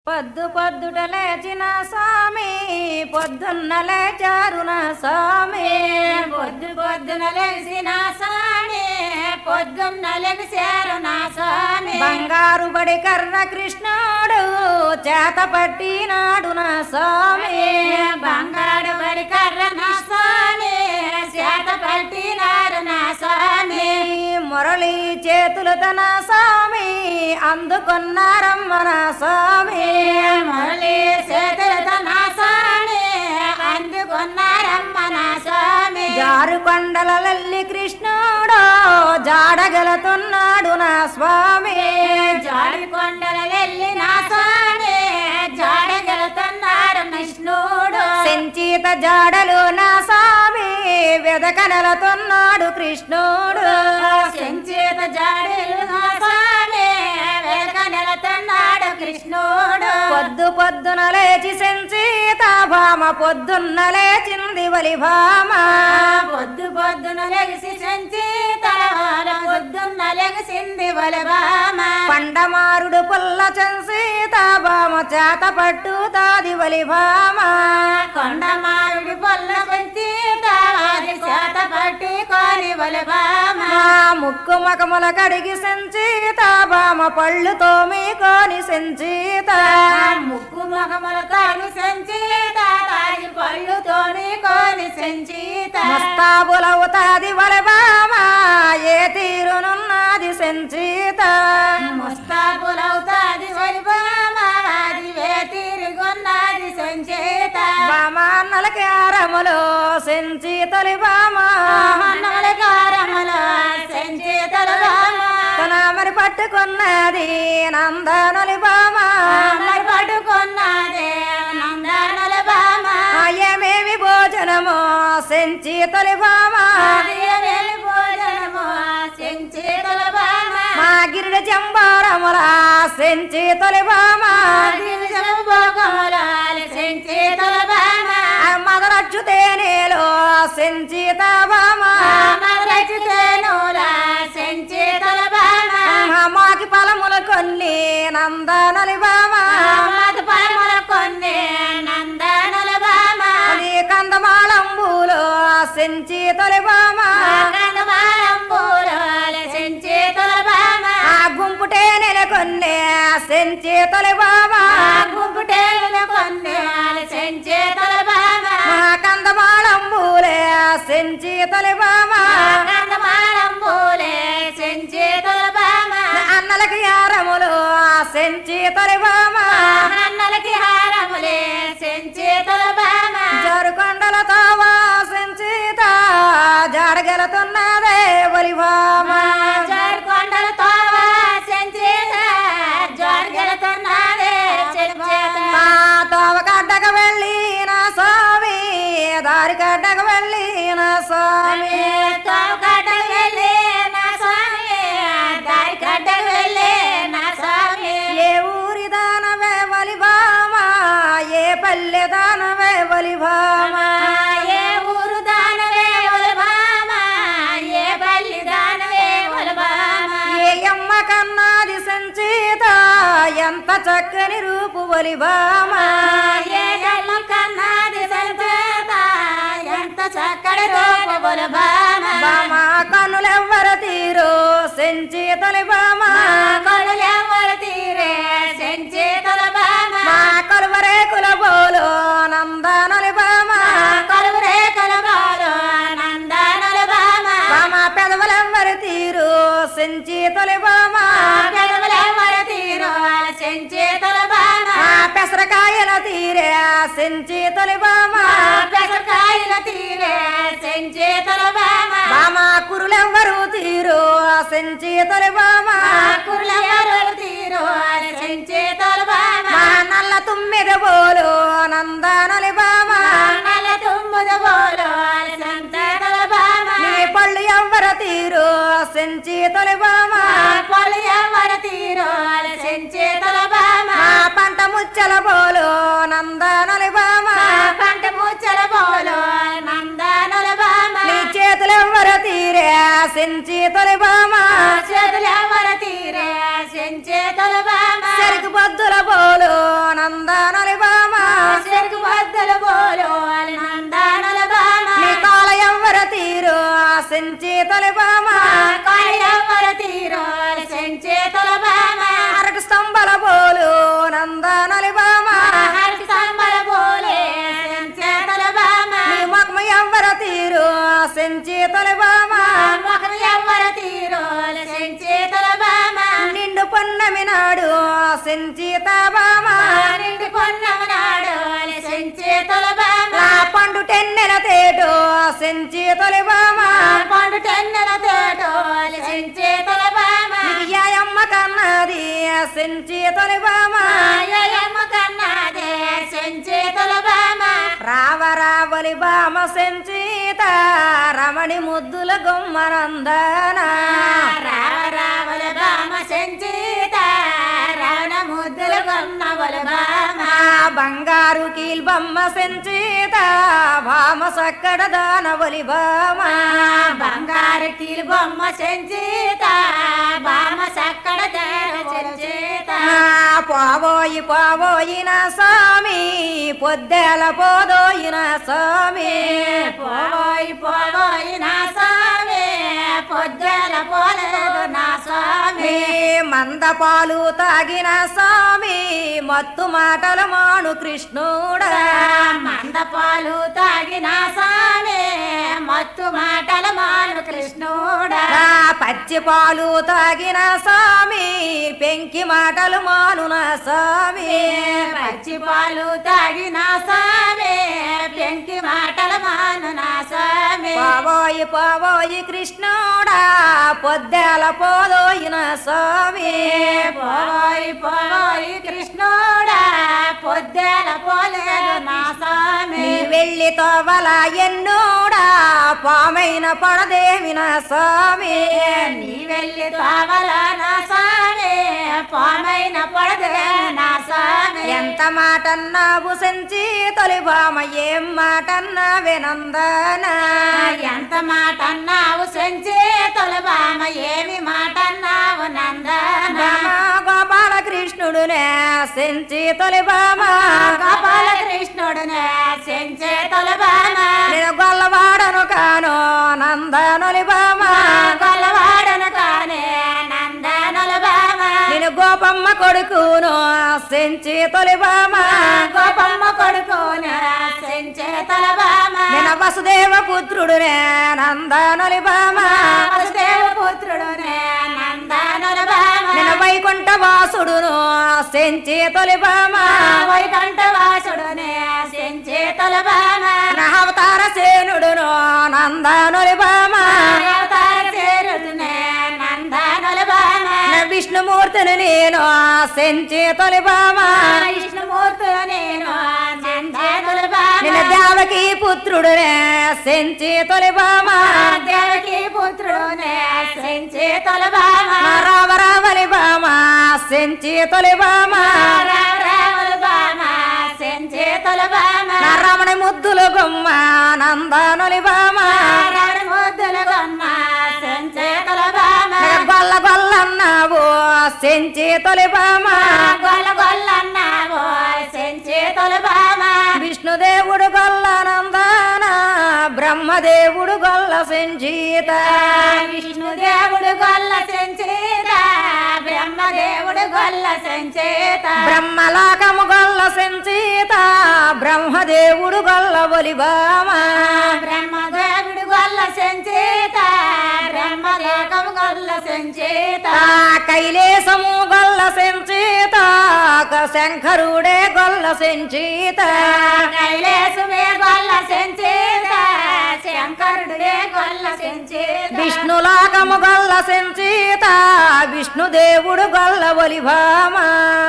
పొద్దు పొద్దుట లేచిన స్వామి పొద్దున్న లేచారున స్వామి పొద్దు పొద్దున లేచిన స్వామి పొద్దున్న లేచారున స్వామి బంగారు బడి కర్ర కృష్ణుడు చేత పట్టినాడున స్వామి బంగారు బడి కర్రన స్వామి చేత పట్టినారున స్వామి మురళి చేతులు తన స్వామి అందుకున్నారమ్మన స్వామి మురళి చేతులు తన స్వామి అందుకున్నారమ్మన స్వామి జారు కొండలల్లి కృష్ణుడు జాడగలుతున్నాడు నా స్వామి జాడి కొండల వెళ్ళిన స్వామి జాడగలుతున్నాడు కృష్ణుడు సంచీత జాడలు నా స్వామి వెదకనెలుతున్నాడు కృష్ణుడు సంచేత జాడలు నా స్వామి వెదకనెలుతున్నాడు కృష్ణుడు పొద్దు పొద్దున లేచి సంచీత భామ పొద్దున్న లేచింది వలి భామ పొద్దు పొద్దున లెగిసి సంచేత పొద్దున్న లెగిసింది బలబామ పండమారుడు పుల్ల చంసీత భామ చేత పట్టుతాది వలి భామ కొండమారుడి పొల్ల సంచేత చేత పట్టుకొని బలబామ ముక్కు మకముల కడిగి సంచీత భామ పళ్ళు తోమికొని సంచీత ముక్కు మగముల కాని సంచేత తాగి పళ్ళుతోని కోని సంచేత ముస్తాబులవుతాది వలి భామ ఏ తీరునున్నది సంచీత ముస్తాబులవుతాది వలిబామ అది వే తిరుగున్నది సంచేత భామాన్నలకి ఆరములో సంచీతలి భామ అన్నలకారముల సంచేతల బామ తన మరి పట్టుకున్నది నందనలి భామ మరి పట్టుకున్నదే నందనల బామ ఏమేమి భోజనమో సంచీతలి భామ వేలి భోజనము సంచేతల బామ మా గిరిడ చెంబారముల సంచీతలి భామ సంచేతల బామ మదరచ్చు తేనేలో సంచీత భామ సంచేతల బామ మాకి ఫలములు కొన్ని నందనలి భామ పరముల కొన్ని నందనల బామ అది కందమాళంబులో సంచీతలి భామ సంచేతల బామ ఆ గుంపుటే నెలకొన్నే సంచీతలి భామ గుంపుటేల కొన్ని సంచేతల బామ మా కందమాళంబులే సంచీతలి భామ సంచేతల బామ అన్నలకి యారములు సంచీతలి భామ అన్నలకి హారములే సంచేతల బామ జరుకొండలతో సంచీత జాడగలుతున్నదే వలి భామ జారుకొండలతో సంచేత జారుగెలుతున్నదే సంచేత మా తోవకడ్డక వెళ్ళి నా స్వామి దారి కడ్డక వెళ్ళి నా స్వామి తోకటకు వెళ్ళే నా స్వామి దారి కట్టకు వెళ్ళే నా స్వామి ఏ ఊరి దానవే వలి భామ ఏ పల్లె దానవే వలి భామ ఏ ఊరు దానవే ఒలబామ ఏ పల్లి దానవే ఒలబామ ఏ అమ్మ కన్నాది సంచీత ఎంత చక్కని రూపు వలి భామ ఏ జన్మ కన్నాది సంచేత ఎంత చక్కటి రూప ఒలబామ భామ కన్నులెవ్వర తీరు సంచీతలి భామ కడులెవ్వరు తీరే సంచేతల బామ మా కలువరేకుల బోలు నందనలి భామ కలువు రేఖల బాలు నందనల బామ భామ పెదవులెవ్వర తీరు సంచీతలి భామ పెదవులెవ్వరు తీరు సంచేతల బామ ఆ పెసరకాయల తీరే సంచీతలి భామ పెసరకాయల తీరే సంచేతల బామ భామ కురులెవ్వరు తీరు సంచీతలి భామ కుర్లెవ్వరు తీరు సంచేతల బామ మా నల్ల తుమ్మిద బోలు నందనలి భామ నల్ల తుమ్ముద బోలు సంచేతల బామ నీ పళ్ళు ఎవ్వర తీరు సంచీతలి భామ పలు ఎవరు తీరు సంచేతల బామ మా పంట ముచ్చల బోలు నందనలి భామ పంట ముచ్చల బోలు నందనల బామ నీ చేతులెవ్వర తీరే సంచీతలి భామ చేతులు ఎవరు తీరే సంచేతల బామ చెరుకు బొద్దుల బోలు సంచిత బామ నిండు పొన్నమనాడు సంచేతుల బామ పండు టెన్నెల తేటో సంచితొలి బామ పండు టెన్నెల తోటో సంచేతుల బామ యాయమ్మ కన్నది సంచితొలి బామ యమ్మ కన్నాదే సంచేతుల బామ రావ రావలి బామ సంచిత రమణి ముద్దుల గుమ్మనందన రావ రావల బామ సంచేత రావణ ముద్దుల గొన్నవల బామ బంగారు కీల్బమ్మ సంచిత భామ సక్కడ దానవలి బామ బంగారు కీలు బొమ్మ సంచేత బామ సక్కడ సంచేత పోవోయి పోవోయిన స్వామి పొద్దెల పోదోయిన స్వామి పోవోయి పోవోయి నా స్వామి పొద్దెల పోలేదు నా స్వామి మంద పాలు తాగిన స్వామి మత్తు మాటల మాను కృష్ణుడా మందపాలు తాగిన స్వామి మత్తు మాటల మాను కృష్ణుడా పచ్చి పాలు తాగిన స్వామి పెంకి మాటలు మానున స్వామి పచ్చి పాలు తాగిన స్వామి పెంకి మాటల మాను నా స్వామి పోవోయి పోవోయి కృష్ణుడా పొద్దెల పోదోయిన స్వామి పోవోయి పోవోయి కృష్ణుడా పొద్దెల పోలేదు నా స్వామి నీ వెళ్ళి తోవల ఎన్నోడా పామైన పడదేమిన స్వామి నీ వెళ్ళి తావల నా స్వామి పామైన పడదే నా స్వామి ఎంత మాటన్నావు సంచి తొలి బామ ఏం మాటన్నా వినందన ఎంత మాట అన్నావు సంచేతుల బామ ఏమి మాట అన్నావు నందన గోపాలకృష్ణుడునే సంచి తొలి బామ గోపాల కృష్ణుడునే సంచేతుల బామ నేను గొల్లవాడను కాను నందనొలి బామ గొల్లవాడను కానే నందనుల బామ నేను గోపమ్మ కొడుకును సంచి తొలి బామ గోపమ్మ కొడుకునే సంచేతుల బామ నేను వసుదేవ పుత్రుడునే నందనొలి బామ వసుదేవ పుత్రుడునే నందనుల బామ నేను వైకుంఠ వాసుడును సంచి తొలి బామ వైకంఠ వాసుడునే సంచేతుల బామ అవతార సేనుడును నందనొలి బామ అవతార చేరుతునే నందనుల బామ విష్ణుమూర్తిని నేను సంచి తొలి బామ విష్ణుమూర్తి నేను నందనుల బామ నిన్న దేవకి పుత్రుడునే సంచి తొలి బామ దేవకి పుత్రుడునే సంచేతుల బామ రావ రావలి బామ సంచి తొలి బామ రావుల బామ సంచేతుల బామ రమణ ముద్దులు గుమ్మ నందనొలి బామ రావణ ముద్దుల గొన్న సంచేతుల బామ గొల్ల గొల్లన్నావు సంచి తొలి బామ గొల్ల గొల్లన్నావు సంచేతుల బామ విష్ణుదేవుడు గొల్ల నందన బ్రహ్మదేవుడు గొల్ల సంచీత విష్ణుదేవుడు గొల్ల సంచేత బ్రహ్మదేవుడు గొల్ల సంచేత బ్రహ్మలోకము గొల్ల సంచీత బ్రహ్మదేవుడు గొల్ల ఒలి బామ బ్రహ్మదేవుడు గొల్ల సంచేత బ్రహ్మలోకము గొల్ల సంచేత కైలేశము గొల్ల సంచీత శంకరుడే గొల్ల సంచీత కైలేశమే గొల్ల సంచేత శంకరుడే గొల్ల సంచేత విష్ణులోకము గొల్ల సంచీత విష్ణుదేవుడు గొల్ల ఒలి భామ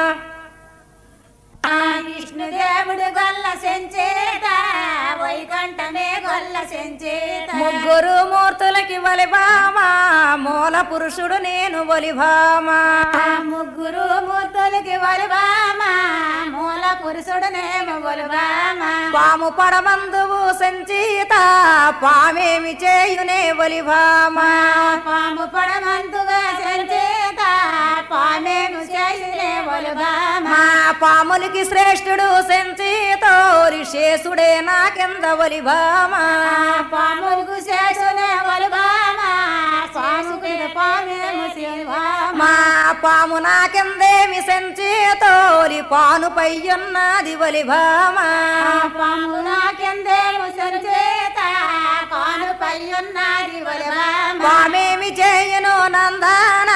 విష్ణుదేవుడు గొల్ల సంచేత వైకంఠమే గొల్ల సంచేత ముగ్గురు మూర్తులకి ఒలి భామ మూల పురుషుడు నేను ఒలి భామ ముగ్గురు మూర్తులకి వలుబామ మూల పురుషుడునేమో వలుబామ పాము పడమందువు సంచీత పామేమి చేయునే ఒలి భామ పాము పడమంతుగా సంచేత పామేను చేసినే వలుబామ మా పాములకి శ్రేష్ఠుడు సంచీతో రిషేసుడే నా కింద ఒలి భామ పాములకు శేషునే వలుబామ పాముకి పామేము శివామ మా పాము నా కిందేమి సంచీతోలి పానుపై ఉన్నది ఒలి భామ పాము నాకెందేము సంచేత కానుపై ఉన్నది వలుబామ పామేమి చేయును నందన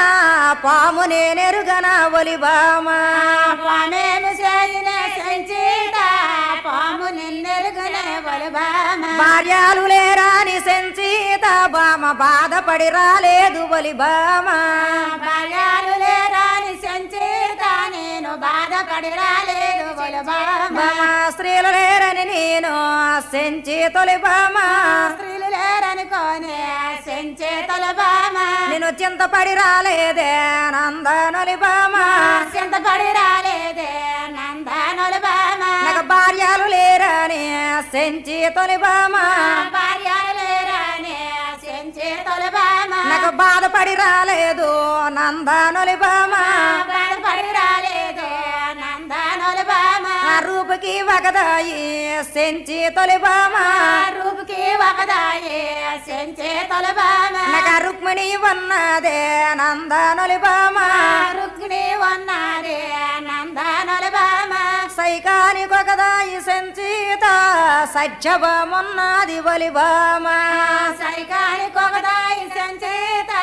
పాము నేనెరుగన ఒలిబామ పామేము చేయినే సంచిత పాము నిన్నెరుగునే ఒలిబామ భార్యాలు లేరాని సంచిత బామ బాధపడి రాలేదు ఒలిబామ భార్యాలు లేరాని సంచిత నేను బాధపడి రాలేదు ఒలిబామ స్త్రీలు లేరని నేను సెంచి తొలిబామ స్త్రీలు లేరనుకోనే సంచేతల బామ నేను చింతపడి రాలేదే నందనొలిబామ చింతపడి రాలేదే నందనొల బామ నాకు భార్యలు లేరని సెంచి తొలిబామ భార్యలు లేరానే సంచేతల బామ నాకు బాధపడి రాలేదు నందనొలిబామ బాధపడి రాలేదు నందనొల బామ రూపుకి వగదాయి సెంచి తొలిబామ రూపుకి ఒకదాయే సంచేతల బామ నాకు రుక్మిణి ఉన్నదే నందనొలిబామ రుక్మిణి ఉన్నదే నందనొల బామ సైకానికి ఒకదాయి సంచిత సత్యభమున్నది ఒలిబామ సైకానికి ఒకదాయి సంచేత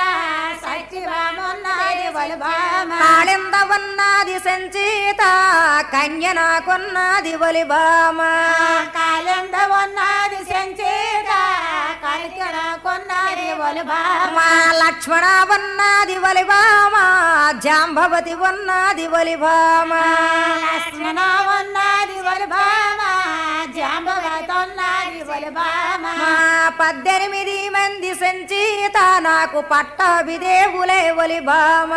సత్యమున్నది ఒలిబామ కాళింద ఉన్నది సంచిత కన్య నాకున్నది ఒలిబామ కాలంద ఉన్నది సంచేత కలికన కొన్నది ఒలిబామ మా లక్ష్మణ ఉన్నది ఒలిబామ జాంబవతి ఉన్నది ఒలిబామ లక్ష్మణ ఉన్నది ఒలిబామ జాంబవతి ఉన్నది ఒలిబామ మా 18 మంది సంచిత నాకు పట్టాభిదేవులే ఒలిబామ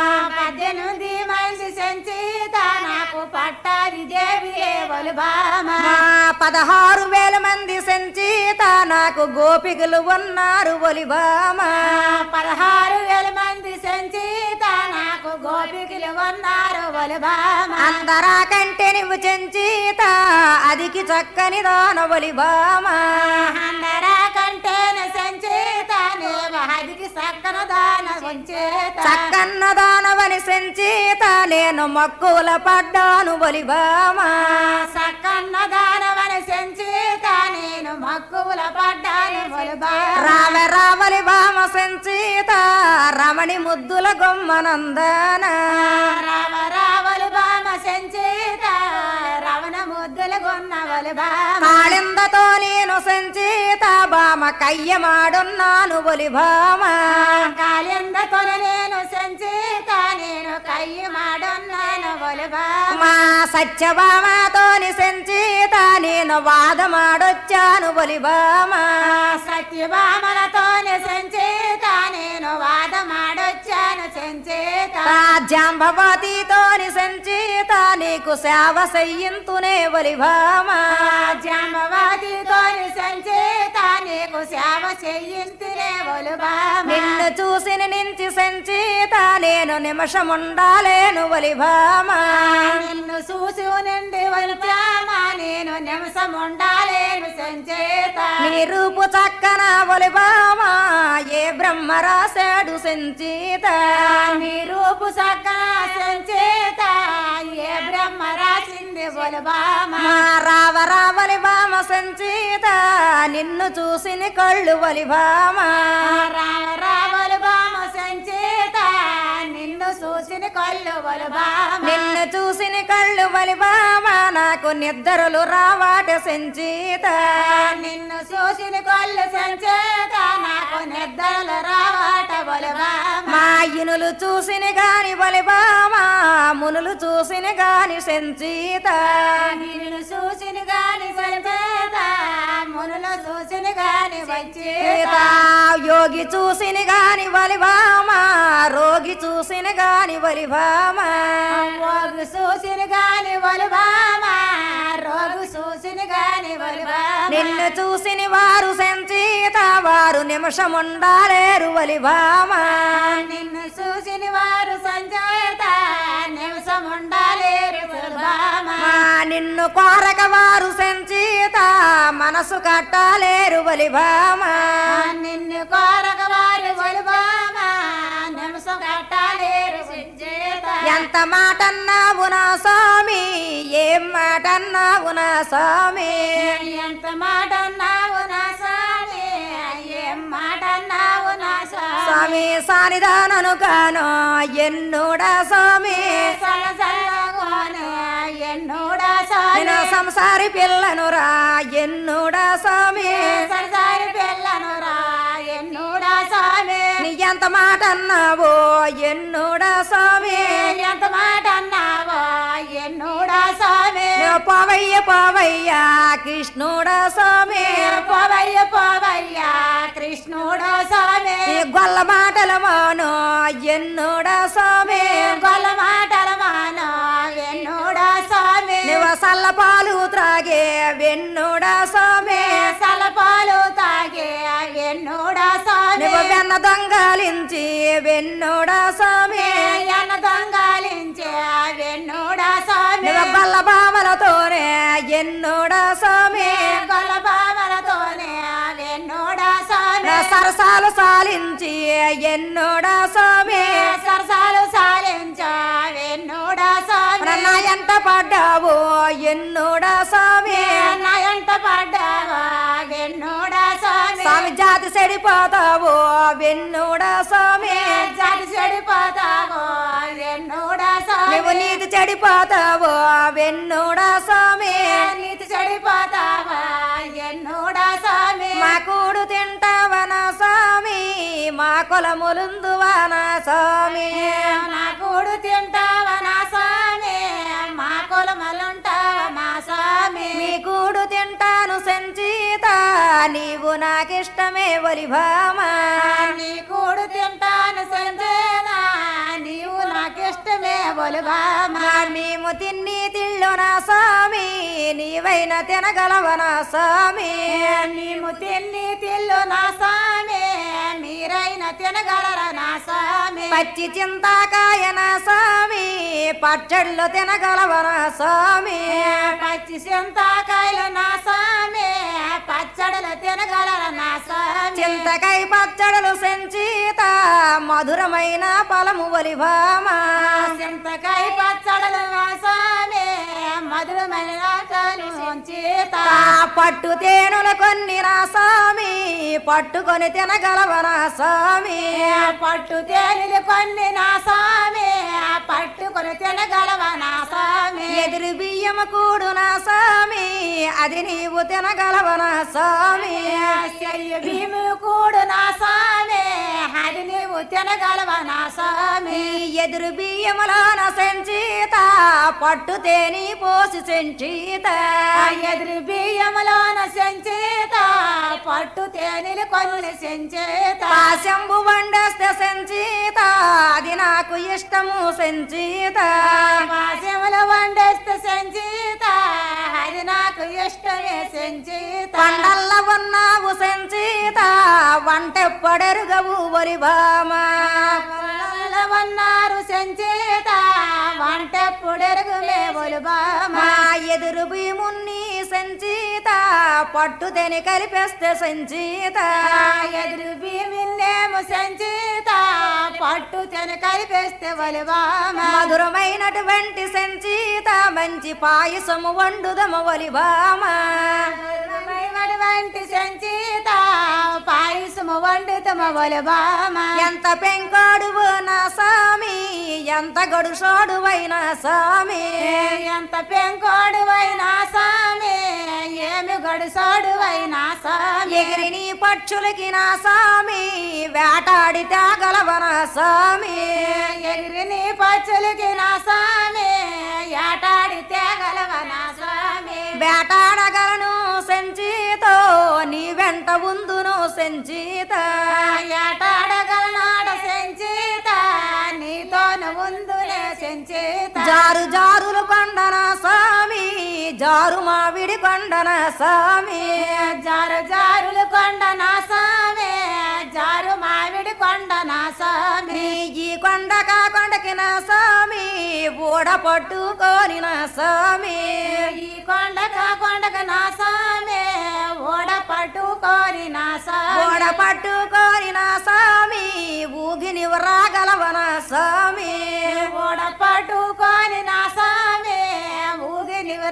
18 మంది సంచేత నాకు పట్టాది దేవియే ఒలిబామ మా 16,000 మంది సంచిత నాకు గోపికలు ఉన్నారు ఒలిబామ 16,000 మంది సంచేత నాకు గోపికలు ఉన్నారు ఒలిబామ అందరా కంటే నువ్వు సంచిత అదికి చక్కని దాన ఒలిబామ అందరా కంటేన సంచేత నీవు అదికి సక్కన దాన సంచేత చక్కన్న దానవని సంచిత నేను మక్కువల పడ్డాను ఒలిబామ సక్కన్న దానవని సంచేత నేను మక్కువల పడ్డాను ఒలిబామ రామ రావలి బామ సంచిత రమణి ముద్దుల గొమ్మనందన రామ రావలు బామ సంచేత రవణ ముద్దుల గొన్న ఒలిబామ కాళిందతో నేను సంచిత బామ కయ్యమాడున్నాను ఒలిబామ కాలింద కొన నేను సంచేత నేను కయ్యి మాడున్నాను ఒలిబామ మా సత్యభామతోని సంచిత నేను వాదమాడొచ్చాను ఒలిబామ సత్యభామలతోనే సంచేత నేను వాదమాడొచ్చాను సంచేత జాంబవతితోని సంచిత నీకు సేవ చెయ్యింతునే ఒలిబామ జాంబవతితోని సంచేత నీకు సేవ చెయ్యింతినే ఒలిబామ నిన్ను చూసిన నుంచి సంచిత నేను నిమిషముండాలేను ఒలిబామ నిన్ను చూసి నిండి ఒలిబామ నేను నిమిషం ఉండాలేను సంచేత నీ రూపు చక్కన ఒలిబామ ఏ బ్రహ్మ రాశాడు సంచిత నీ రూపు సక్కన సంచేత ఏ బ్రహ్మ రాసింది ఒలిబామ మా రావ రావలి బామ సంచిత నిన్ను చూసిన కళ్ళు ఒలిబామ రావలు బామ సంచేత నిన్ను చూసిన కళ్ళు ఒలిబామ నిన్ను చూసిన కళ్ళు ఒలిబామ నాకు నిద్రలు రావాట సంచిత నిన్ను చూసిన కళ్ళు సంచేత నాకు నిద్రలు రావాట ఒలిబామ మా ఇనులు చూసిన గాని ఒలిబామ మునులు చూసిన గాని సంచిత నిన్ను చూసిన గాని సంచేత మునులు చూసిన గాని సీత యోగి చూసిన గాని ఒలిబామ రోగి చూసిన గాని ఒలిబామ రోగు చూసిన గాని ఒలిబామ రోగు చూసిన గాని ఒలిబామ నిన్ను చూసిన వారు సంచిత వారు నిమిషముండాలేరు ఒలిబామ నిన్ను చూసిన వారు సంచేత నిమిషం ఉండాలేరు ఒలిబామ మా నిన్ను కోరక వారు సంచిత మనసు కట్టాలేరు ఒలిబామ నిన్ను కోరక వారు ఒలిబామ నిమిషం కట్టాలేరు సంచేత ఎంత మాటన్నావు నా స్వామి ఏం మాటన్నావు నా స్వామి ఎంత మాట అన్నావు నా స్వామి ఏం మాట అన్నావు నా స్వామి స్వామి సానిదానను కాను ఎన్నుడా స్వామి సలసలగోను ఎన్నోడా స్వామి నేను సంసారి పిల్లను రా ఎన్నుడా స్వామి సరసారి పిల్లను రా ఎన్నోడా స్వామి నీ ఎంత మాట అన్నావో ఎన్నుడా స్వామి ఎంత మాట అన్నావో ఎన్నోడా స్వామి నువ్వు పోవయ్య పోవయ్య కృష్ణుడా స్వామి పోవయ్య పోవయ్య కృష్ణుడా స్వామి నీ గొల్ల మాటల మాను ఎన్నుడా స్వామి గొల్ల మాటల మానో ఎన్నోడా స్వామి నువ్వు సల్ల పాలు త్రాగే వెన్నుడా స్వామి సలపాలు తాగే ఎన్నోడా స్వామి నువ్వు వెన్న దొంగలించి వెన్నుడా స్వామి ఎన్న దొంగలించే వెన్నోడా స్వామి నువ్వు గొల్ల బామలతోనే ఎన్నుడా స్వామి గొల్ల బామలతోనే వెన్నోడా స్వామి నా సరసాలు సాలించి ఎన్నుడా స్వామి సరసాలు సాలించా వెన్నోడా స్వామి నా ఎంట పడ్డావు ఎన్నుడా స్వామి నా ఎంట పడ్డావా వెన్నోడా స్వామి స్వామి జాతి చెడిపోతావు వెన్నుడా స్వామి జాతి చెడిపోతావో వెన్నోడా స్వామి నువ్వు నీతి చెడిపోతావు వెన్నుడా స్వామి నీతి చెడిపోతావా ఎన్నోడా స్వామి మా కూడు తింటావనా స్వామి మా కొలములుందువానా స్వామి నా కూడు తింటావా నా స్వామి మా కులమలుంటావా మా స్వామి మీ కూడు తింటాను సంచీత నీవు నాకిష్టమే ఒలి భామా నీ కూడు తింటాను సంజేనా నీవు నాకిష్టమే బొలుబామా మేము తిన్ని తిళ్ళు నా స్వామి నీవైనా తినగలవనా స్వామి నీము తిన్ని తిల్లు నా స్వామి మీరైన తినగలరా నా స్వామి పచ్చి చింతాకాయ నా స్వామి పచ్చళ్ళు తినగలవనా స్వామి పచ్చి చింతాకాయలు నా స్వామి పచ్చడలు తినగలరా నా స్వామి చింతకాయ పచ్చడలు సంచీత మధురమైన ఫలము ఒలి భామా చింతకాయ పచ్చడలు నా స్వామి మధురమైన చేత పట్టు తేనుల కొన్ని నా స్వామి పట్టుకొని తినగలవనా స్వామి పట్టు తేలిలు కొన్ని నా స్వామి పట్టుకొని తినగలవా నా స్వామి ఎదురు బియ్యం కూడు నా స్వామి అది నీవు తినగలవనా స్వామి చెయ్యి భీము కూడు నా స్వామి అది నీవు తినగలవా నా స్వామి ఎదురు బియ్యములోన సంచీత పట్టు తేని పోసి సంచీత ఎదురు బియ్యములోన సంచేత పట్టు తేనెలు కొన్ని సంచేత పాశంబు వండేస్తే సంచీత అది నాకు ఇష్టము సంచీత పాశములు వండేస్తే సంచేత అది నాకు ఇష్టమే సంచేత పండల్ల ఉన్నావు సంచీత వంటెప్పడెరుగవు ఒరి భామా వన్నారు సంచేత వంటెప్పుడెరుగు మేవులు బామా మా ఎదురు భీమున్ని సంచీత పట్టు తెని కలిపేస్తే సంచీత ఎదురు భీమిన్నేము సంచేత పట్టు తెను కలిపేస్తే వలు బామా మధురమైనటువంటి సంచీత మంచి పాయసము వండుదమ ఒలి భామా వంటి సంచేత పాయసము వండుతమ వలు బామా ఎంత పెంకాడువు నా స్వామి ఎంత గడుసోడువైనా స్వామి ఎంత పెంకోడువైనా స్వామి ఏమి గడుసోడువైనా స్వామి ఎగిరి నీ పక్షులకి నా స్వామి వేటాడి తేగలవనా స్వామి ఎగిరి నీ పచ్చులకి నా స్వామి ఏటాడి తేగలవ నా స్వామి వేటాడగలను సంచీతో నీ వెంట ఉందును సంచీత ఏటాడగలనాడ సంచేత నీతోను ఉందులే సంచేత జారు జారులు కొండన స్వామి జారు మావిడి కొండన స్వామి జారు జారులు కొండ నా స్వామి జారు మామిడి కొండ నా స్వామి ఈ కొండ కాకొండకి నా స్వామి ఊడ పట్టుకోని నా స్వామి ఈ కొండకు నా స్వామి ఓడ పట్టుకోని నా స్వామి ఊడ పట్టుకోని నా స్వామి ఊగి నీవు రాగలవన స్వామి ఓడ పట్టుకోని నా స్వామి ఊగి నివరాగల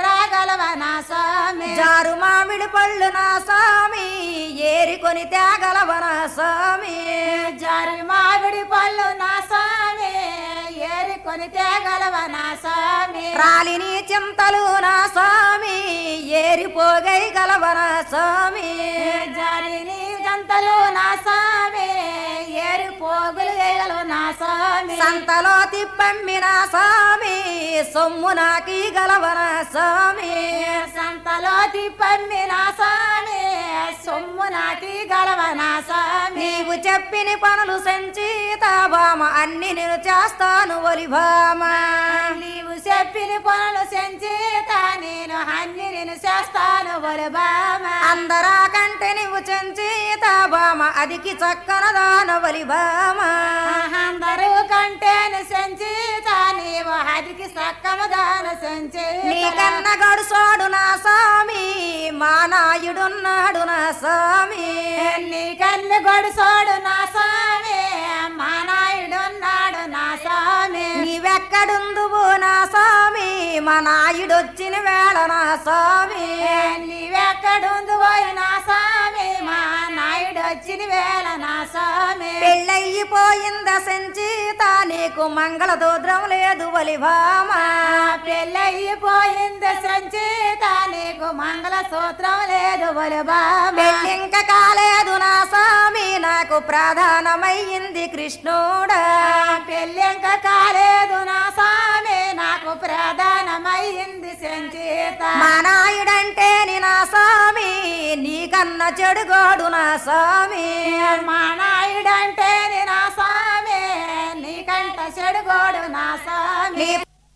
తేగలవ నా స్వామి జారు మామిడి పళ్ళు నా స్వామి ఏరికొని తేగలవ నా స్వామి జారి మామిడి పళ్ళు నా స్వామి ఏరికొని తేగలవ నా స్వామి రాలిని చింతలు నా స్వామి ఏరిపోగై గలవ నా స్వామి జారిని జంతలు నా స్వామి ఏరి పోగులు వేయగలవు నా స్వామి సంతలో తిప్పమ్మి నా స్వామి సొమ్ము నాకి గలవ నా స్వామి సంతలో తిప్పమ్మి నా స్వామి సొమ్ము నాకి గలవ నా స్వామి నీవు చెప్పిన పనులు సంచిత భామ అన్ని నేను చేస్తాను ఒలి భామ నీవు చెప్పిన పనులు సంచేత నేను అన్ని నేను చేస్తాను ఒలి భామ అందరా కంటే నీవు సంచిత భామ అదికి చక్కన దానవలి భామ అందరూ కంటేను సంచేత నీవు అదికి సక్కము దాన సంచేత నీకన్న గడుసోడు నా స్వామి మా నాయుడున్నాడు నా స్వామి నీకన్ను గడుసోడు నా స్వామి మా నాయుడున్నాడు నా స్వామి నీవెక్కడుందువు నా స్వామి మా నాయుడొచ్చిన వేళ నా స్వామి నీవెక్కడుంది పోయి నా స్వామి మా నాయుడు వచ్చిన వేళ నా స్వామి పెళ్ళయిపోయింద సంచిత నీకు మంగళ దూద్రం లేదు వలి భామ పెళ్ళయిపోయింది సంచేత నీకు మంగళ సూత్రం లేదు ఒలి బామ పెళ్ళింక కాలేదు నా స్వామి నాకు ప్రధానమయ్యింది కృష్ణుడా పెళ్ళింక కాలేదు నా స్వామి నాకు ప్రధానమయ్యింది సంచేత మా నాయుడంటే నా స్వామి నీకన్న చెడుగోడు నా స్వామి మా నాయుడంటే నా స్వామి నీకంట చెడుగోడు నా స్వామి నీ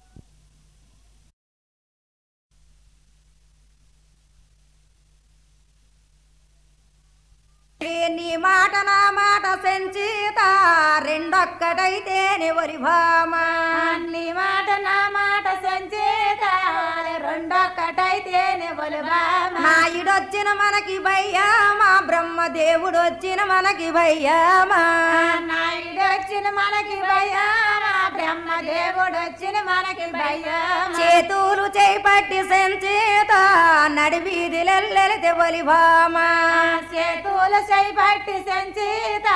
నీ మాట నా మాట సంచిత రెండొక్కటైతేనే వరి భామ నీ మాట నా మాట సంచేత రెండొక్కటైతేనే ఒలి బామ నాయుడొచ్చిన మనకి భయ్యామా బ్రహ్మదేవుడు వచ్చిన మనకి భయ్యామా నాయుడు వచ్చిన మనకి భయమా బ్రహ్మదేవుడు వచ్చిన మనకి భయమా చేతులు చేపట్టి సంచేత నడివీధిలెల్లెలితే బలి భామ చేతులు చేపట్టి సంచేత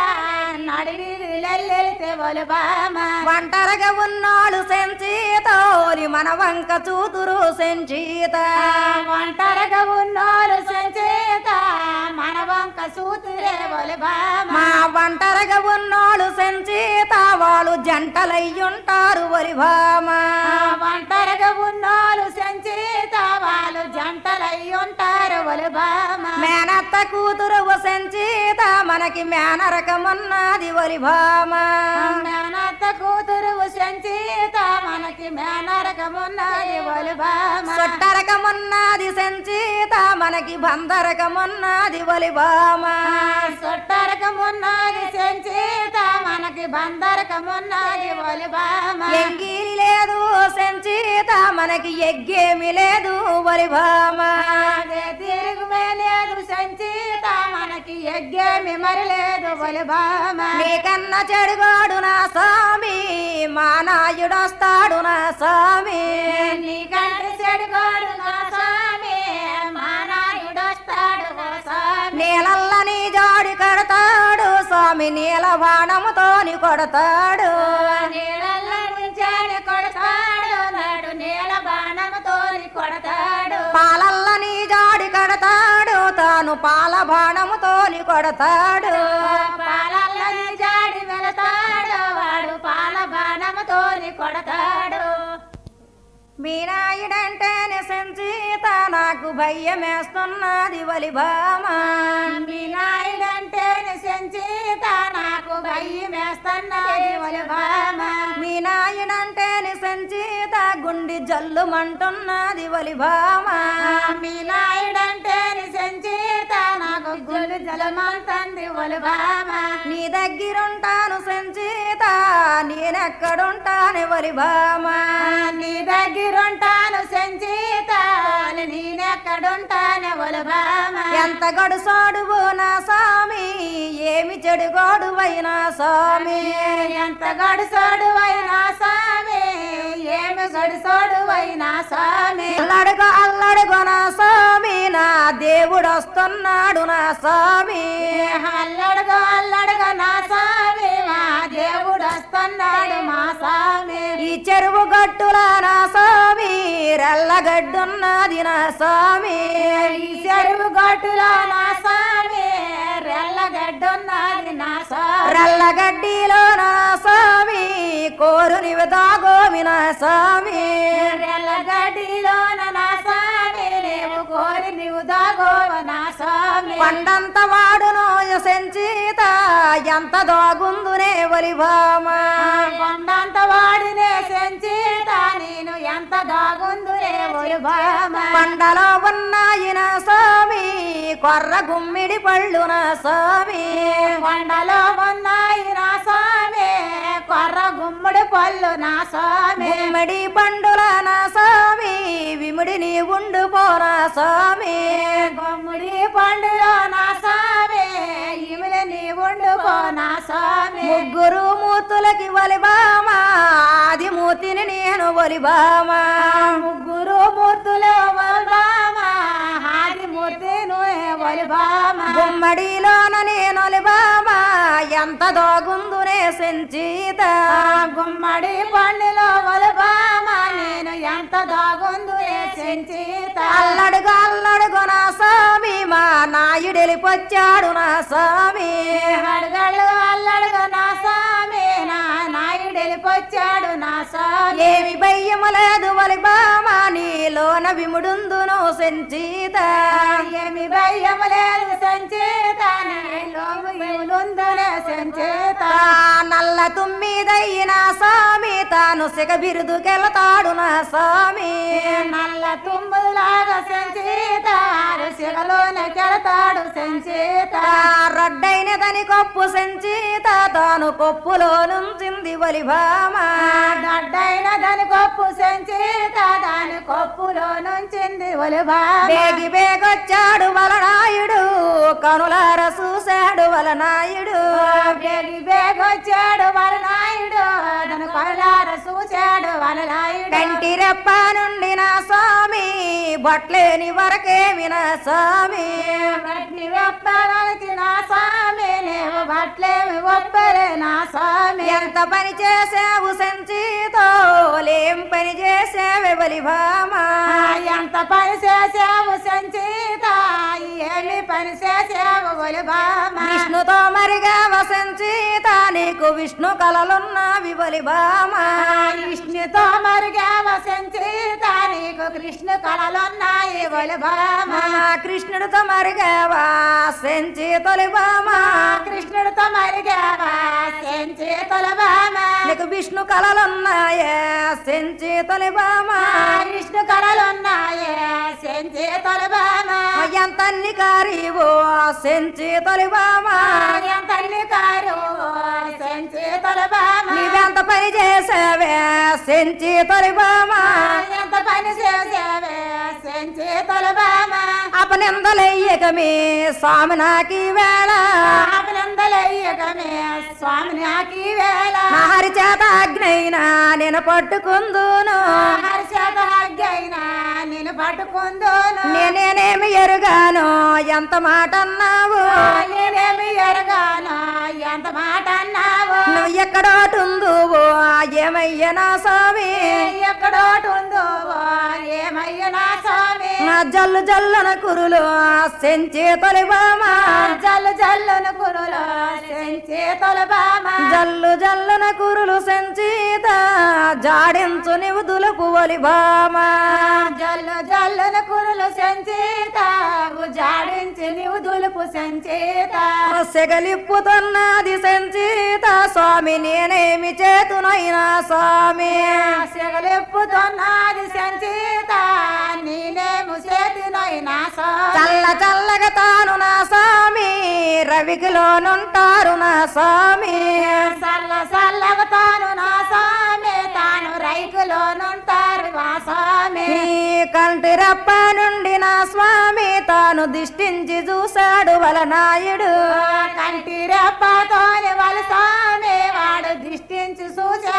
నడివిలెల్లితే ఒలి బామ ఒంటరిగా ఉన్నాడు సంచేత ఓలి మన వంక చూతురు సంచేత ఒంటరిగా ఉన్నోరు సంచేత మన వంక సూతురే ఒలి బామ మా ఒంటరిగా ఉన్నాడు సంచేత వాళ్ళు జంటలయ్యుంటారు ఒలి భామ ఒంటరిగా ఉన్నోరు సంచేత వాళ్ళు జంటలై ఉంటారు ఒలి బామ మేనత్త కూతురు సంచేత మనకి మేనరకమున్నది ఒలి భామ మేనత్త కూతురు సంచేత మనకి మేనరకమున్నది ఒలి బామ సొట్టరకమున్నది సంచేత మనకి బందరకమున్నది ఒలి భామ సొట్టరకమున్నది సంచేత మనకి బందరకమున్నది ఒలి బామ ఎంగిలి లేదు సంచేత మనకి ఎగ్గేమి లేదు ఒలి భామ తిరుగుమే లేదు సంచేత మనకి ఎగ్గేమి మరి లేదు ఒలి బామ నీకన్న చెడుగోడు నా స్వామి మా నాయుడొస్తాడు నా స్వామి నీకంటే చెడుగోడు నా స్వామి మా నాయుడు వస్తాడు ఓ స్వామి నీలల్లని జాడి కడతాడు స్వామి నీల బాణముతోని కొడతాడు నీళ్ళ నుంచాని కొడతాడు నాడు నీళ్ళ బాణముతోని కొడతాడు పాలల్లని జాడి కడతాడు తాను పాల బాణముతోని కొడతాడు పాలల్లని జాడి వెళతాడు వాడు పాల బాణముతోని కొడతాడు మీ నాయుడంటేనే సంచిత నాకు భయ్యమేస్తున్నది ఒలి భామ మీ నాయుడంటే సంచేత నాకు భయం వేస్తున్నది ఒలి బామ మీ నాయుడంటేనే సంచిత గుండి జల్లుమంటున్నది ఒలి భామ మీ నాయుడంటే సంచేత నాకు గుండె జలమంటుంది ఒలి బామ నీ దగ్గరుంటాను సంచిత నేనెక్కడుంటాను ఒలి భామ నీ దగ్గరుంటాను సంచేత నేనెక్కడుంటాను ఒలి బామ ఎంత గడుసోడువు నా స్వామి ఏమి చెడుగోడువైనా స్వామి ఎంత గడుసోడు అయినా స్వామి ఏమి గడుసోడు అయినా స్వామి అల్లడుగో అల్లడుగో దేవుడు వస్తున్నాడు నా స్వామి అల్లడుగా నా స్వామి మా దేవుడు వస్తున్నాడు మా స్వామి ఈ చెరువు గట్టుల నా స్వామి రెల్లగడ్డున్నది నా స్వామి ఈ చెరువు గట్టులో నా స్వామి రెల్లగడ్డున్నది నా స్వామి రెల్లగడ్డిలో నా స్వామి కోరుని దాగోమి నా స్వామి రెల్లగడ్డిలో నా స్వామి నీవు కోరి నీవు దాగోవ నా స్వామి పండంత వాడును సంచిత ఎంత దాగుందునే ఒలిభామ కొండంత వాడినే సంచిత నేను ఎంత దాగుందునే ఒలిభామ పండలో ఉన్నాయి నా స్వామి కొర్ర గుమ్మిడి పళ్ళు నా స్వామి కొండలో ఉన్నాయి నా స్వామి కొర్ర గుమ్మడి పళ్ళు నా స్వామి గుమ్మడి పండుల నా స్వామి విముడి నీ ఉండు పోనా స్వామి గుమ్మడి పండులో నా స్వామి ఇమిలి నీ ఉండుకో నా స్వామి ముగ్గురు మూర్తులకి ఒలిబామ ఆది మూర్తిని నేను ఒలిబామ ముగ్గురు మూర్తులు ఒలిబామ ఆది మూర్తి నువ్వే ఒలిబామ గుమ్మడిలోన నేను ఒలిబామ ఎంత దోగుందునే సంచిత గుమ్మడి పండులో ఒలిబామ నేను ఎంత దాగుందు సంచిత అల్లడుగు నా స్వామి మా నాయుడెలిపొచ్చాడు నా స్వామి అల్లడుగా నా స్వామి నా నాయుడు వెళ్ళిపోచ్చాడు నా స్వామి ఏమి భయ్యము లేదు ఒలిబామ నీలోన విముడుందును సంచిత ఏమి భయం లేదు సంచేత నీలోముందునే సంచేత నల్ల తుమ్మిదయ్యిన స్వామి తాను సిగ బిరుదుకెళ్తాడు నా స్వామి నల్ల తుమ్ములాగా సంచేత సిగలోనే కెడతాడు సంచేత రొడ్డైనదని కొప్పు సంచిత తాను కొప్పులో నుంచింది ఒలిబామ దడ్డైన దాని కొప్పు సంచేత దాని కొప్పులో నుంచింది ఒలిబామ బేగి బేగొచ్చాడు వలనాయుడు కనులార చూశాడు వలనాయుడు బేగొచ్చాడు వాళ్ళ నాయుడు తన కళ్ళార చూచాడు వాళ్ళ నాయుడు కంటి రెప్ప నుండి నా స్వామి బొట్లేని వరకేమి నా స్వామి బట్టి వెప్పడానికి నా స్వామి నీవు బట్లేమి ఒప్పలే నా స్వామి ఎంత పని చేసావు సంచితో లేం పని చేసావే ఒలిబామ ఎంత పని చేసావు సంచిత ఏమి పని చేసావు ఒలిబామ విష్ణుతో మరిగావ సంచిత నీకు విష్ణు కలలున్నవి ఒలిబామ విష్ణుతో మరిగావ సంచిత నీకు కృష్ణ కళలున్నాయి ఒలిబామ కృష్ణుడితో మరిగావా సంచితొలిబామ కృష్ణుడితో మరిగావా సంచితొలిబామ నీకు విష్ణు కలలున్నాయే సంచితొలిబామ విష్ణు కళలున్నాయి సంచితొలిబామ ఎంతన్ని కారీవో సంచితొలిబామ తల్లి కారు సంచితొలిబామ నీవెంత పని చేసావే సంచితొలిబామ ఎంత పని చేసావే సంచితొలిబామ అపనిందలయ్యకమే స్వామి నాకి వేళ అభినందలయ్యకమే స్వామి నాకి వేళ నా హరి చేత అగ్నైనా నేను పట్టుకుందును హర్షదైనా నేను పట్టుకుందును నేనేమి ఎరుగాను ఎంత మాట అన్నావు నేనేమి ఎరగాను ఎంత మాట అన్నావు నువ్వు ఎక్కడోటుందువు ఏమయ్య నా స్వామి ఎక్కడోటి ఉందో ఏమయ్య నా స్వామి నా జల్లు జల్లున కురులు సంచేతొలిబామ జల్లు జల్లును కురులో సంచేతొలిబామ జల్లు జల్లున కురులు సంచీత జాడించు నీవు దులుపు ఒలిబామ జల్లు జల్లును కురులు సంచేత జాడించి నీవు దులుపు సంచేత సెగలిప్పుతున్నది సంచీత స్వామి నేనేమి చేతునైనా స్వామి సెగలెప్పుతున్నది సంచేత నేనేము చేతినైనా స్వామి చల్ల చల్లగా తాను నా స్వామి రవికిలోనుంటారు నా స్వామి సల్ల సల్లగా తాను నా స్వామి తాను రైకులోనుంటారు మా స్వామి నీ కంటి రెప్ప నుండి నా స్వామి తాను దిష్టించి చూశాడు వలనాయుడు కంటి రెప్పతోని వాళ్ళ స్వామి వాడు దిష్టించి చూచాడు వాళ్ళ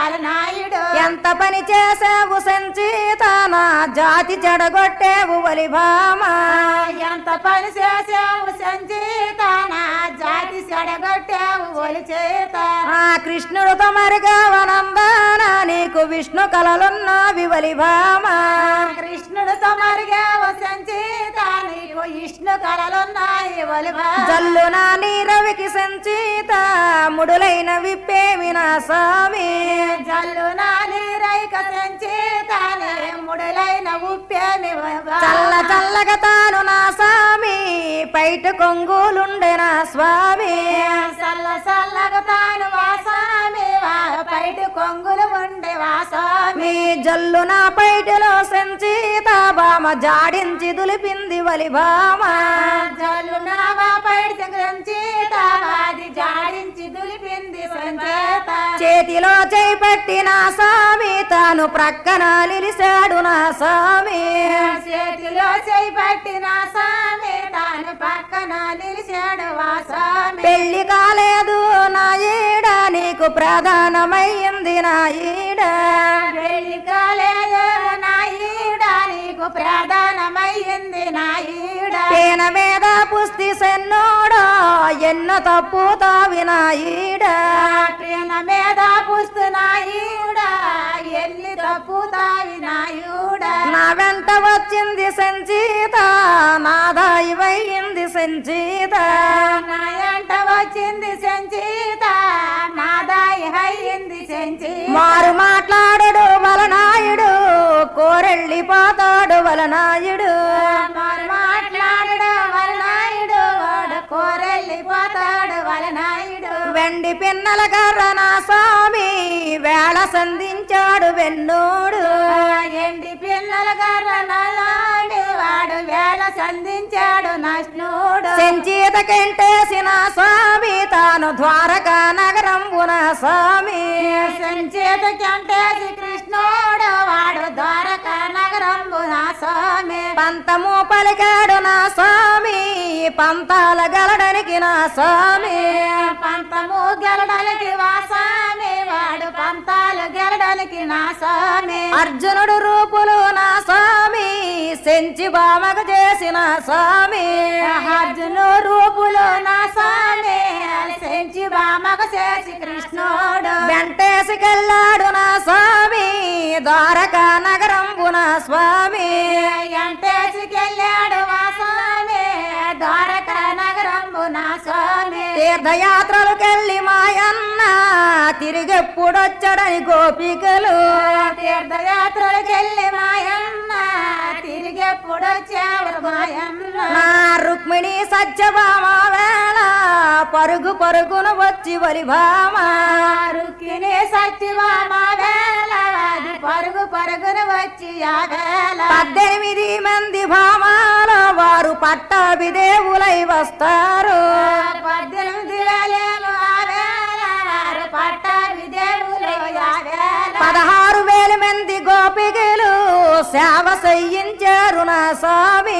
వలనాయుడు ఎంత పని చేసావు సంచీత నా జాతి చెడగొట్టేవు వలిభామ ఎంత పని చేసావు సంచీత నా జాతి చెడగొట్టావు ఒలి చేత ఆ కృష్ణుడితో మరిగావనందాన నీకు విష్ణు కలలున్నవి వలిభామ కృష్ణుడితో మరిగావు సంచీత నీకు విష్ణు కలలున్నాయి ఒలిభా జల్లునా నీరవికి సంచీత ముడులైన విప్పేవి నా స్వామి జల్లు నాని రైక సంచీత ముడులైన ఉప్పేమి చల్ల చల్లగా తాను నా స్వామి పైట కొంగులుండే నా స్వామి సల్ల సల్లగా తాను వాసామి పైట కొంగులు ఉండే వాసామి మీ జల్లు నా పైటలో సంచీత బామ జాడించి దులిపింది వలిభామ జల్లు నావా పైట సంచీత అది జాడించి దులిపింది సంచేత చేతిలో చేయి పెట్టిన స్వామి తాను ప్రక్కన నిలిచాడు నా స్వామి చేతిలో చేయి పట్టిన సామి తాను పక్కన నిలిచాడు వాసామి పెళ్లి కాలేదు నా ఈడ నీకు ప్రధానమైంది నా ఈడ పెళ్లి కాలేదు నా ఈడ నీకు ప్రధానమైంది నా ఈడ పేన మీద పుస్తి సెన్నోడో ఎన్నో తప్పుతావి నా ఈడ ప్రేమ మీద పుస్తున్న ఈడ ఎన్ని తప్పుతావి నా ఈడ నా వెంట వచ్చింది సంచీత నాదాయివయింది సంచీత నా ఎంట వచ్చింది సంచీత నాదాయి అయ్యింది సంచీత మారు మాట్లాడడు వలనాయుడు కోరెళ్ళిపోతాడు వలనాయుడు మరి మాట్లాడడు వలనాయుడు వాడు కోరెళ్ళిపోతాడు వలనాయుడు వెండి పిన్నల కర్ర నా స్వామి వేళ సంధించాడు వెన్నోడు ఎండి పిల్లల గారు నల్లాడు వాడు వేళ సంధించాడు నష్ణుడు సంచీత కెంటేసిన స్వామి తాను ద్వారకా నగరంబున స్వామి సంచేత కంటేసి కృష్ణుడు వాడు ద్వారక నగరంబు నా స్వామి పంతము పలికాడు నా స్వామి పంతాల గలడానికి నా స్వామి పంతము గెలడానికి వాసామి వాడు పంతాలు గెలడానికి నా స్వామి అర్జునుడు రూపులు నా స్వామి సెంచి బామగ చేసిన స్వామి అర్జును రూపులు నా స్వామి సెంచి బామగ చేసి కృష్ణుడు వెంటేసుకెళ్ళాడు నా స్వామి ద్వారకా నగరంబున స్వామి ఎంటేసుకెళ్ళాడు మా స్వామి ద్వారక నగరంబు నా స్వామి తీర్థయాత్రలకెళ్ళి మాయన్న తిరిగెప్పుడొచ్చడని గోపికలు తీర్థయాత్రలకెళ్ళి మాయన్న తిరిగెప్పుడొచ్చావు మాయన్న నా రుక్మిణి సత్యభామ వేళ పరుగు పరుగున వచ్చి వలిభామ రుక్మిణి సత్యభామ వేళ అది పరుగు పరుగున వచ్చి ఆ వేళ 18 మంది భామాల వారు పట్టాభిదేవులై వస్తారు 18 వేలేమో ఆ వేళ వారు పట్టాభిదేవులు ఆ వేళ 16,000 మంది గోపికలు సేవ చెయ్యించారు నా స్వామి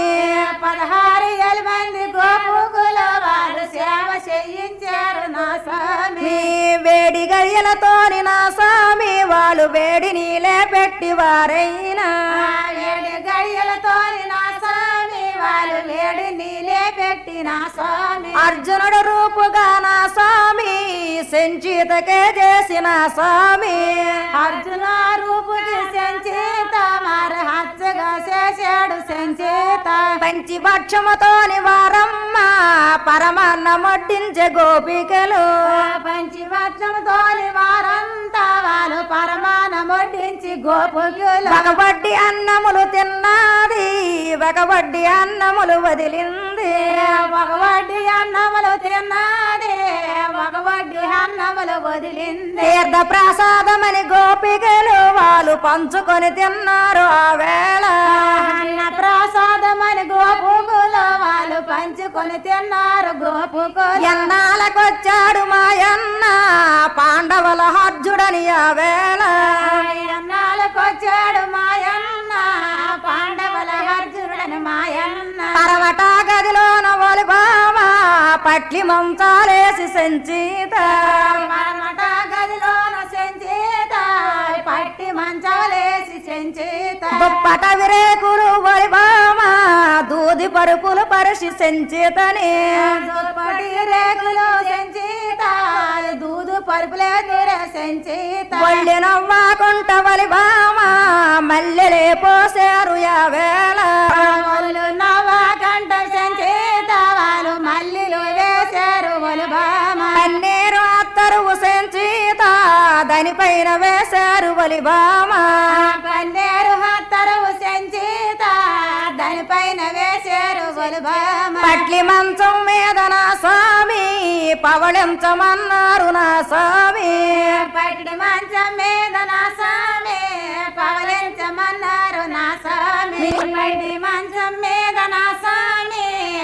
16,000 మంది గోపుకుల వారు సేవ చేయించారు నా స్వామి నీ వేడి గడియలతోని నా స్వామి వాళ్ళు వేడి నీలే పెట్టి వారైనా వేడి గడియలతో నా స్వామి వాళ్ళు వేడి నీలే పెట్టి నా స్వామి అర్జునుడు రూపుగా నా స్వామి సంచీతకే చేసిన స్వామి అర్జున రూపుకి సంచేత మరి హచ్చగా చేశాడు సంచేత పంచిభక్షముతోని వారమ్మ పరమాన్న మొట్టించే గోపికలు పంచివత్సంతో వారంతా వాళ్ళు పరమాన మొడ్డించి గోపుకులు ఒకవడ్డి అన్నములు తిన్నది ఒకవడ్డి అన్నములు వదిలింది ఒక వడ్డీ అన్నములు తిన్నది ఒక వడ్డీ అన్నములు వదిలింది తీర్థ ప్రసాదమని గోపికలు వాళ్ళు పంచుకొని తిన్నారు ఆ వేళ అన్న ప్రసాదమని గోపుకులు వాళ్ళు పంచుకొని తిన్నారు గోపుకులు ఎన్నాళ్ళకొచ్చాడు మాయన్న పాండవుల అర్జుడని ఆ వేళ ఎన్నాళ్ళకొచ్చాడు మాయన్న పాండవుల అర్జునుడని మాయన్న పరవట గదిలోన ఒలిబామ పట్లి మంచాలేసి సంచీత మరమట గదిలోన సంచేత సంచేత దుప్పట విరేకులు వలిభామ దూది పరుపులు పరిశి సంచేతనే దుప్పటి రేకులు సంచేత దూదు పరుపులే దూర సంచేత ఒళ్ళి నవ్వాకుంట వలిభామ మల్లెలే పోసారు యావేళ వాళ్ళు నవ్వా కంట సంచేత వాళ్ళు మల్లిలు వేశారు వలుభామ కన్నీరు అత్తరువు సంచేత దానిపైన వేశారు వలిభామ పన్నేరు హత్తరువు సంచేత దానిపైన వేశారు వలుభామ పట్లి మంచం మీద నా స్వామి పవళించమన్నారు నా స్వామి పట్టి మంచం మీద నా స్వామి పవలించమన్నారు నా స్వామి పట్టి మంచం మీద నా స్వామి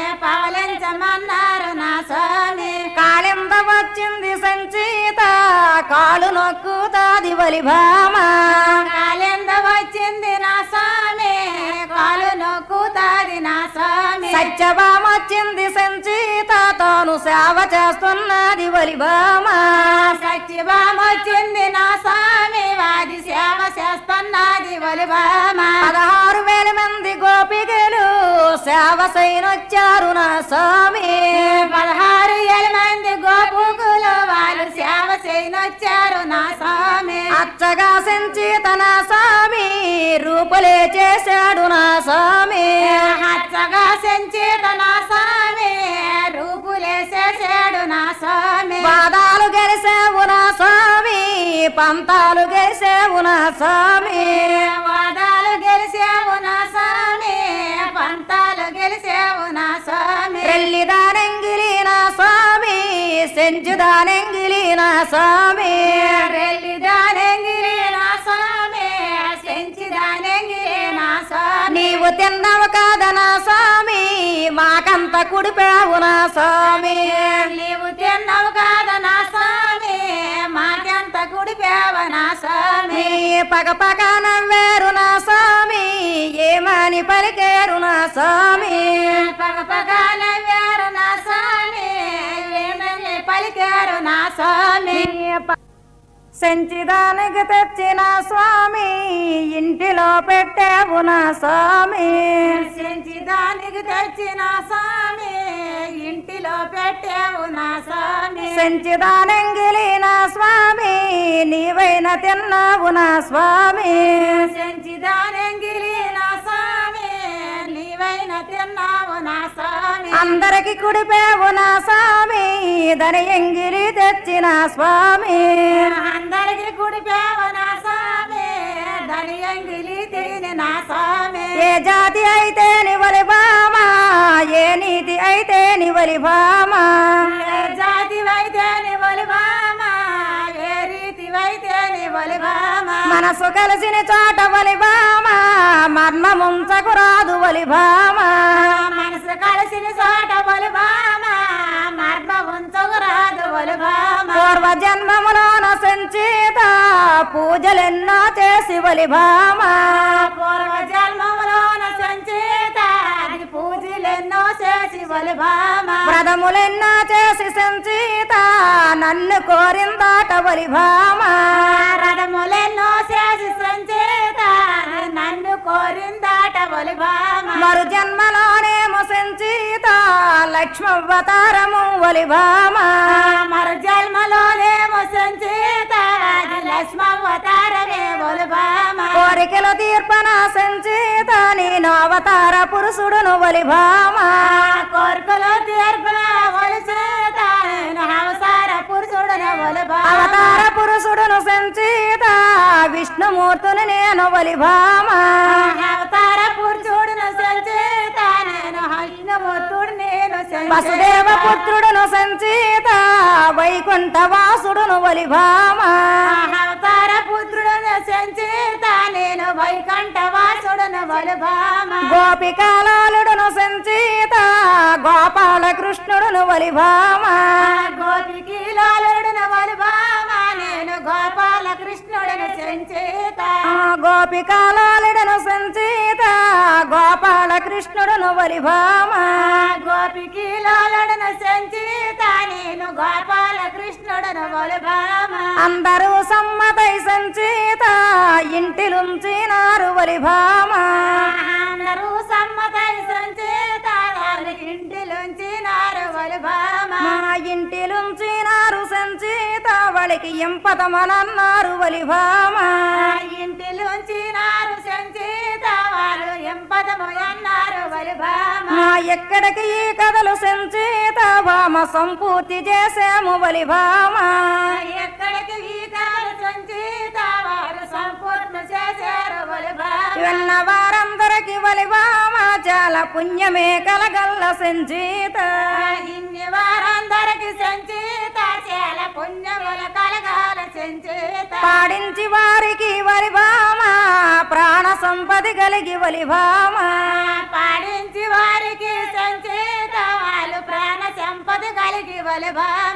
పవలించమన్నారు నా స్వామి కాళింద వచ్చింది సంచీత కాలు నొక్కుతాది వలిభామ కాలెంద వచ్చింది నా స్వామి కాలు నొక్కుతాది నా స్వామి సత్యభామ వచ్చింది సంచీత తాను సేవ చేస్తున్నది వలిభామ సత్యభామ వచ్చింది నా స్వామి వాది సేవ చేస్తున్నది వలుభామ 16,000 మంది గోపికలు సేవ సైనొచ్చారు నా స్వామి 16,000 మంది గోపుకులు వాళ్ళు సేవ చేయనొచ్చారు నా స్వామి అచ్చగా సంచీత నా స్వామి రూపులే చేశాడు నా స్వామి హచ్చగా సంచేత నా స్వామి రూపులేసేసాడు నా స్వామి పాదాలు గెలిసావు నా స్వామి పంతాలు గెలిసావు నా స్వామి వాదాలు గెలిచావు నా స్వామి పంతాలు గెలిచావు నా స్వామి రెల్లిదానంగిలి నా స్వామి సెంచుదానంగిలి నా స్వామి రెల్లిదానంగిరి నా స్వామి సెంచిదానంగిరి నా స్వామి నీవు తిన్నవు కాద నా స్వామి మాకంత కుడిపావు నా స్వామి నీవు తిన్నావు కాదు నా స్వామి మాకెంత కుడిపావ నా స్వామి నీ పగపగ నవ్వేరు నా స్వామి ఏమని పలికేరు నా స్వామి పగపగాల వేరు నా స్వామి ఏమని పలికారు నా స్వామి సంచిదానికి తెచ్చిన స్వామి ఇంటిలో పెట్టావు నా స్వామి సెంచిదానికి తెచ్చిన స్వామి ఇంటిలో పెట్టావు నా స్వామి సంచిదానంగిలి నా స్వామి నీవైన తిన్నావు నా స్వామి సెంచిదానంగిరి నా స్వామి నీవైన తిన్నావు నా స్వామి అందరికి కుడిపావు నా స్వామి దని ఎంగిలి తెచ్చిన స్వామి అందరికి కుడిపావు నా స్వామి దనియంగిలి తిరిగి నా స్వామి ఏ జాతి అయితే నివలి భామ ఏ నీతి అయితే నివలి భామ ఏ జాతి వైద్యాని వలిభామ ఏ రీతి వైద్యాని వలిభామ మనసు కలిసిన చోట వలి భామ మర్మముంచకు రాదు వలి భామ మనసు కలిసిన చోట వలిభామ మర్మ ఉంచకు రాదు వలిభామ పూర్వ జన్మములోన సంచేత పూజలెన్నో చేసి వలి భామ పూర్వ జన్మములోన సంచేత పూజలెన్నో చేసి వలిభామ వ్రతములెన్నో చేసి సంచేత నన్ను కోరిందాట వలి భామ రథములెన్నో చేసి సంచేత నన్ను కోరిందాట వలిభామ మరు జన్మలోనేమో సంచేత లక్ష్మవతారము వలి భామ మరు జన్మలోనేమో సంచేత లక్ష్మవతారమే వలిభామ కోరికల తీర్పన సంచేత నేను అవతార పురుషుడును వలి భామ కోరికలు తీర్పున వలిచేత అవసార పురుషుడన వలిభామ అవతార పురుషుడును సంచేత విష్ణుమూర్తుని నేను వలి భామ అవతార పురుషుడును సంచేత నేను హరిణమూర్తుడు నేను వసుదేవ పుత్రుడును సంచేత వైకుంఠ వాసుడును వలి భామ అవతార పుత్రుడును సంచేత నేను వైకంఠ వాసుడును వలిభామ గోపికాలాలుడును సంచేత గోపాల కృష్ణుడును వలి భామ గోపికి లాలుడును వలిభామ నేను గోపాల కృష్ణుడును సంచేత గోపికాలాలుడును సంచేత గోపాల కృష్ణుడును బలిభామ గోపికి లాలడను సంచిత నేను గోపాల కృష్ణుడను బలిభామ అందరూ సమ్మతై సంచిత ఇంటిలుంచినారు బలిభామ అందరూ సమ్మతై సంచిత వాళ్ళకి ఇంటిలుంచినారు బలిభామ ఇంటిలుంచినారు సంచిత వాళ్ళకి ఎంపదమనన్నారు బలిభామ ఇంటిలుంచినారు సంచిత వాళ్ళు ఎంపదము అన్నారు బలిభామ ఎక్కడికి ఈ కథలు సంచిత భామ సంపూర్తి చేసాము బలిభామ ఎక్కడికి ఈ కాలు సంచిత వారు సంపూర్ణ చేశారు బలిభామ విన్న వారందరికి బలిభామ చాలా పుణ్యమే కలగల్ల సంచిత ఇన్ని వారందరికి సంచిత చాలా పుణ్యముల కలగాల సంచిత పాడించి వారికి బలిభామ ప్రాణ సంపద కలిగి బలిభామ పాడించి వారికి సంచిత వాళ్ళు ప్రాణ సంపద కలిగి బలిభామ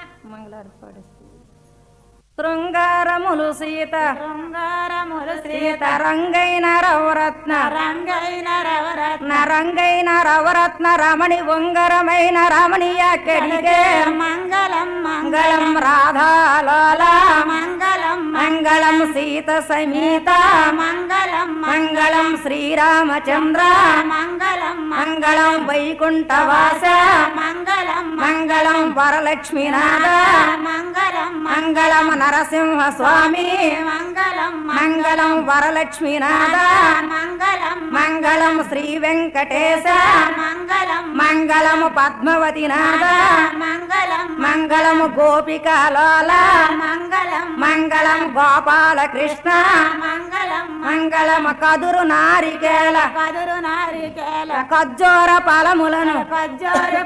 శృంగారములు సీత శృంగారములు సీత రంగైన రవరత్న రంగైన రవరత్న రంగైన రవరత్న రమణి ఉంగరమైన రమణీయ కెడిగే మంగళం మంగళం రాధాలోల మంగళం మంగళం సీత సమేత మంగళం మంగళం శ్రీరామచంద్ర మంగళం మంగళం వైకుంఠవాస మంగళం మంగళం వరలక్ష్మీనాథ మంగళం మంగళం నరసింహ స్వామి మంగళం మంగళం వరలక్ష్మీనాథ మంగళం మంగళం శ్రీ వెంకటేశ మంగళం మంగళం పద్మవతినాథ మంగళం మంగళం గోపికాలోల మంగళం మంగళం గోపాలకృష్ణ మంగళం మంగళం కదురు నారికేల కదురు నారికేల ఖర్జూర ఫలములను ఖర్జూర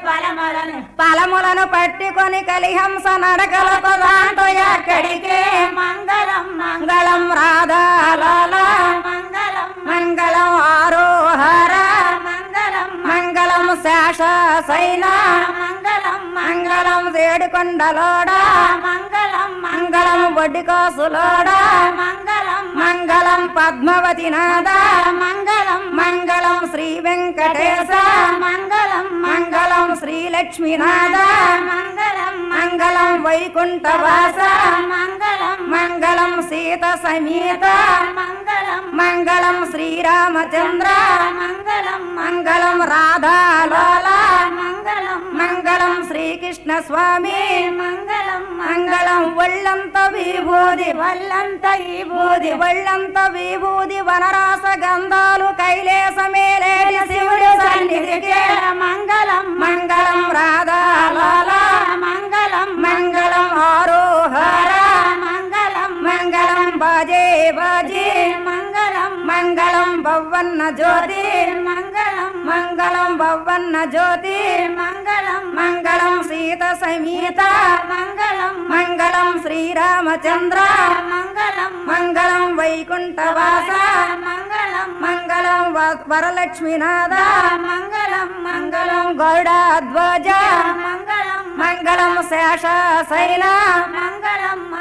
ఫలములను పట్టుకొని కలిహంస నడకలకు దాంతో ఎక్కడికి మంగళం మంగళం రాధాలాల మంగళం మంగళం ఆరోహర మంగళం మంగళం శేష సైన మంగళం మంగళం వేడుకొండలోడ మంగళం మంగళం బొడ్డికోసులోడ మంగళం మంగళం పద్మవతినాథ మంగళం మంగళం శ్రీ వెంకటేశ మంగళం మంగళం శ్రీలక్ష్మీనాథ మంగళం మంగళం వైకుంఠవాస మంగళం మంగళం సీత సమేత మంగళం మంగళం శ్రీరామచంద్ర మంగళం మంగళం రాధాలోల మంగళం మంగళం శ్రీకృష్ణ స్వామి మంగళం మంగళం ఒళ్ళంత విభూది వల్లంత ఈ బూది ఒళ్ళంత విభూది వనరాస గంధాలు కైలేసమేలేటి శివుడి సన్నిధికి మంగళం మంగళం రాధాలోల మంగళం మంగళం ఆరోహర మంగళం మంగళం బాజే బాజీ మంగళం మంగళం భవన్న జ్యోతి మంగళం మంగళం భవన్న జ్యోతి మంగళం మంగళం సీత సమేత మంగళం మంగళం శ్రీరామచంద్ర మంగళం మంగళం వైకుంఠవాస మంగళం మంగళం వరలక్ష్మీనాథ మంగళం మంగళం గౌడాధ్వజ మంగళం మంగళం శేష సైన మంగళం